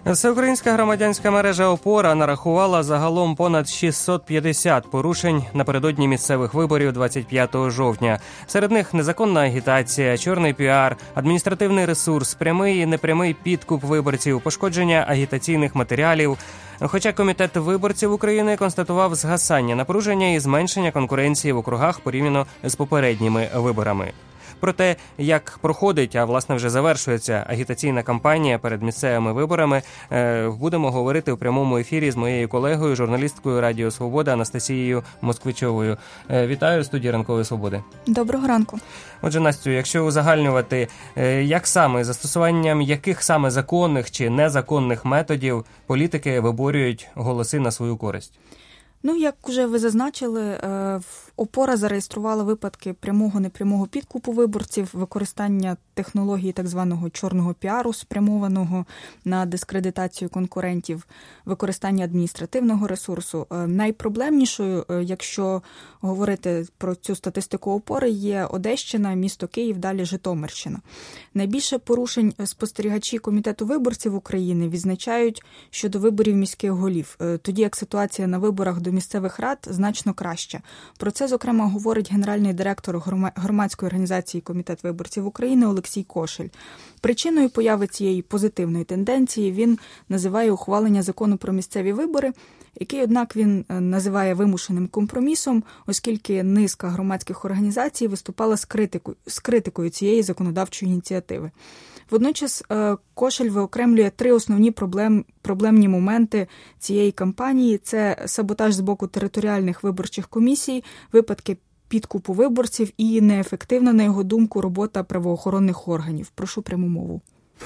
Всеукраїнська громадянська мережа «Опора» нарахувала загалом понад 650 порушень напередодні місцевих виборів 25 жовтня. Серед них незаконна агітація, чорний піар, адміністративний ресурс, прямий і непрямий підкуп виборців, пошкодження агітаційних матеріалів. Хоча Комітет виборців України констатував згасання напруження і зменшення конкуренції в округах порівняно з попередніми виборами. Про те, як проходить, а власне вже завершується агітаційна кампанія перед місцевими виборами, будемо говорити у прямому ефірі з моєю колегою, журналісткою Радіо Свобода Анастасією Москвичовою. Вітаю в студії Ранкової Свободи. Доброго ранку. Отже, Настю, якщо узагальнювати, як саме, застосуванням яких саме законних чи незаконних методів політики виборюють голоси на свою користь? Як вже ви зазначили, «Опора» зареєструвала випадки прямого-непрямого підкупу виборців, використання технології так званого чорного піару, спрямованого на дискредитацію конкурентів, використання адміністративного ресурсу. Найпроблемнішою, якщо говорити про цю статистику «Опори», є Одещина, місто Київ, далі Житомирщина. Найбільше порушень спостерігачі Комітету виборців України відзначають щодо виборів міських голів, тоді як ситуація на виборах до місцевих рад значно краща. Про це, зокрема, говорить генеральний директор громадської організації Комітет виборців України Олексій Кошель. Причиною появи цієї позитивної тенденції він називає ухвалення закону про місцеві вибори, який, однак, він називає вимушеним компромісом, оскільки низка громадських організацій виступала з критикою цієї законодавчої ініціативи. Водночас Кошель виокремлює три основні проблемні моменти цієї кампанії. Це саботаж з боку територіальних виборчих комісій, випадки підкупу виборців і неефективна, на його думку, робота правоохоронних органів. Прошу пряму мову.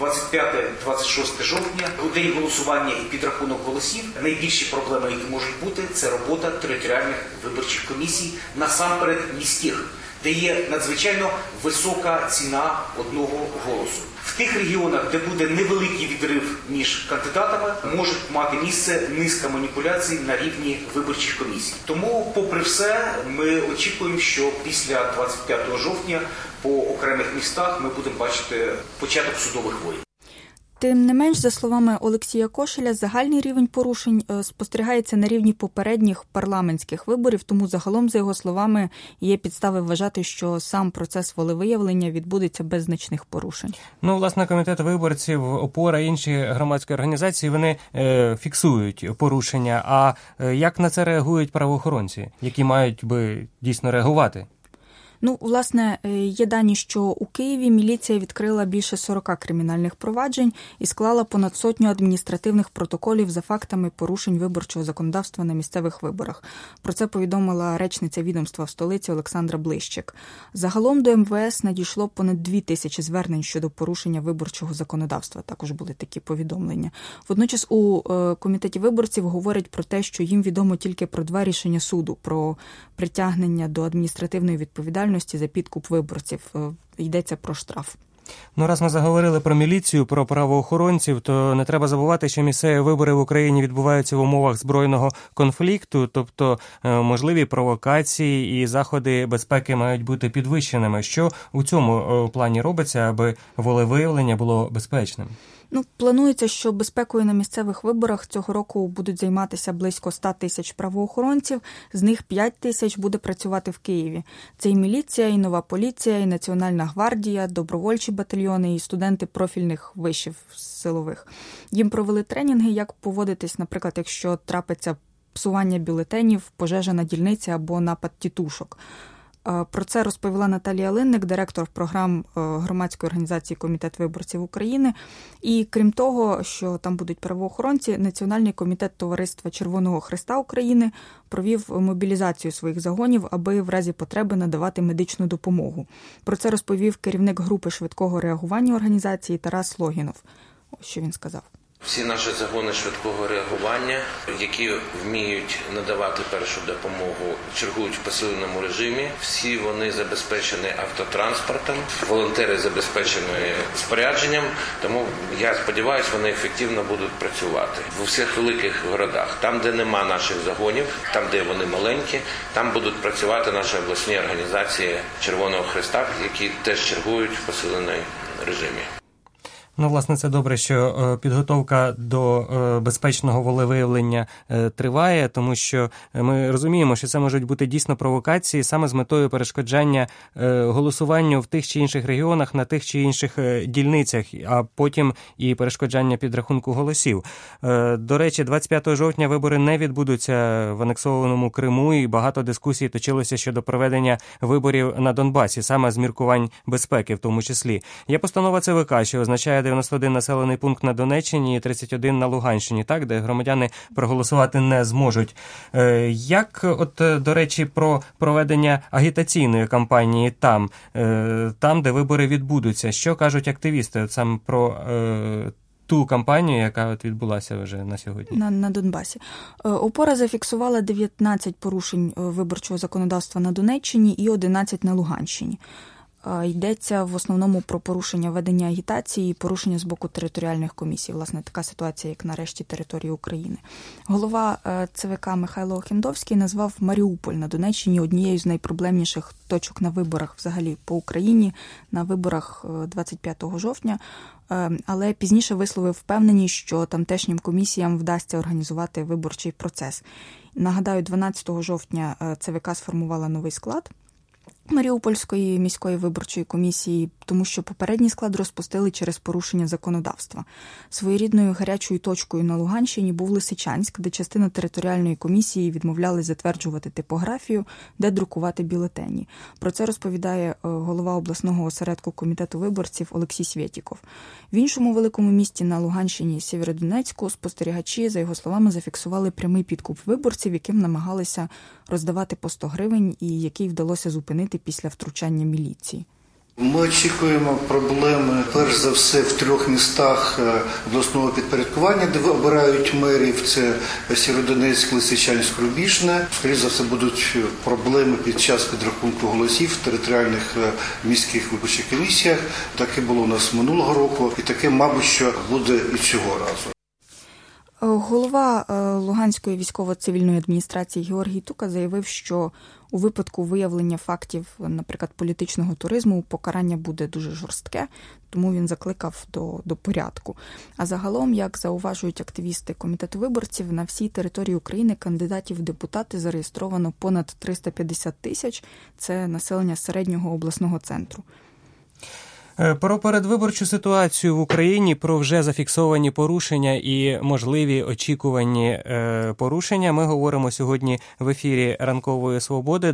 25-26 жовтня, у день голосування і підрахунок голосів, найбільші проблеми, які можуть бути, це робота територіальних виборчих комісій, насамперед міських, де є надзвичайно висока ціна одного голосу. В тих регіонах, де буде невеликий відрив між кандидатами, може мати місце низка маніпуляцій на рівні виборчих комісій. Тому, попри все, ми очікуємо, що після 25 жовтня по окремих містах ми будемо бачити початок судових воєн. Тим не менш, за словами Олексія Кошеля, загальний рівень порушень спостерігається на рівні попередніх парламентських виборів, тому загалом, за його словами, є підстави вважати, що сам процес волевиявлення відбудеться без значних порушень. Власне, Комітет виборців, «Опора» і інші громадські організації, вони фіксують порушення. А як на це реагують правоохоронці, які мають би дійсно реагувати? Власне, є дані, що у Києві міліція відкрила більше 40 кримінальних проваджень і склала понад 100 адміністративних протоколів за фактами порушень виборчого законодавства на місцевих виборах. Про це повідомила речниця відомства в столиці Олександра Блищик. Загалом до МВС надійшло понад 2000 звернень щодо порушення виборчого законодавства. Також були такі повідомлення. Водночас у Комітеті виборців говорять про те, що їм відомо тільки про 2 рішення суду про притягнення до адміністративної відповідальності за підкуп виборців. Йдеться про штраф. Раз ми заговорили про міліцію, про правоохоронців, то не треба забувати, що місцеві вибори в Україні відбуваються в умовах збройного конфлікту, тобто можливі провокації і заходи безпеки мають бути підвищеними. Що у цьому плані робиться, аби волевиявлення було безпечним? Планується, що безпекою на місцевих виборах цього року будуть займатися близько 100 тисяч правоохоронців, з них 5 тисяч буде працювати в Києві. Це і міліція, і нова поліція, і Національна гвардія, добровольчі батальйони, і студенти профільних вишів силових. Їм провели тренінги, як поводитись, наприклад, якщо трапиться псування бюлетенів, пожежа на дільниці або напад тітушок. Про це розповіла Наталія Линник, директор програм громадської організації Комітет виборців України. І крім того, що там будуть правоохоронці, Національний комітет Товариства Червоного Хреста України провів мобілізацію своїх загонів, аби в разі потреби надавати медичну допомогу. Про це розповів керівник групи швидкого реагування організації Тарас Логінов. Ось що він сказав. Всі наші загони швидкого реагування, які вміють надавати першу допомогу, чергують в посиленому режимі. Всі вони забезпечені автотранспортом, волонтери забезпечені спорядженням, тому я сподіваюся, вони ефективно будуть працювати. В усіх великих городах, там, де нема наших загонів, там, де вони маленькі, там будуть працювати наші обласні організації Червоного Хреста, які теж чергують в посиленому режимі. Ну, власне, це добре, що підготовка до безпечного волевиявлення триває, тому що ми розуміємо, що це можуть бути дійсно провокації саме з метою перешкоджання голосуванню в тих чи інших регіонах, на тих чи інших дільницях, а потім і перешкоджання підрахунку голосів. До речі, 25 жовтня вибори не відбудуться в анексованому Криму, і багато дискусій точилося щодо проведення виборів на Донбасі, саме з міркувань безпеки в тому числі. Є постанова ЦВК, що означає 91 населений пункт на Донеччині і 31 на Луганщині, так, де громадяни проголосувати не зможуть. Як, до речі, про проведення агітаційної кампанії там, де вибори відбудуться? Що кажуть активісти саме про ту кампанію, яка відбулася вже на сьогодні? На Донбасі. ОПОРА зафіксувала 19 порушень виборчого законодавства на Донеччині і 11 на Луганщині. Йдеться в основному про порушення ведення агітації і порушення з боку територіальних комісій. Власне, така ситуація, як на решті території України. Голова ЦВК Михайло Охендовський назвав Маріуполь на Донеччині однією з найпроблемніших точок на виборах взагалі по Україні, на виборах 25 жовтня, але пізніше висловив впевненість, що тамтешнім комісіям вдасться організувати виборчий процес. Нагадаю, 12 жовтня ЦВК сформувала новий склад Маріупольської міської виборчої комісії, тому що попередній склад розпустили через порушення законодавства. Своєрідною гарячою точкою на Луганщині був Лисичанськ, де частина територіальної комісії відмовлялись затверджувати типографію, де друкувати бюлетені. Про це розповідає голова обласного осередку комітету виборців Олексій Свєтіков. В іншому великому місті на Луганщині, Сєвєродонецьку, спостерігачі, за його словами, зафіксували прямий підкуп виборців, яким намагалися роздавати по 100 гривень і який вдалося зупинити після втручання міліції. Ми очікуємо проблеми, перш за все, в 3 містах обласного підпорядкування, де обирають мерів. Це Сєвєродонецьк, Лисичанськ, Рубіжне. Скоріше за все, будуть проблеми під час підрахунку голосів в територіальних міських виборчих комісіях. Таке було у нас минулого року, і таке, мабуть, що буде і цього разу. Голова Луганської військово-цивільної адміністрації Георгій Тука заявив, що у випадку виявлення фактів, наприклад, політичного туризму, покарання буде дуже жорстке, тому він закликав до порядку. А загалом, як зауважують активісти комітету виборців, на всій території України кандидатів в депутати зареєстровано понад 350 тисяч. Це населення середнього обласного центру. Про передвиборчу ситуацію в Україні, про вже зафіксовані порушення і можливі очікувані порушення ми говоримо сьогодні в ефірі «Ранкової свободи».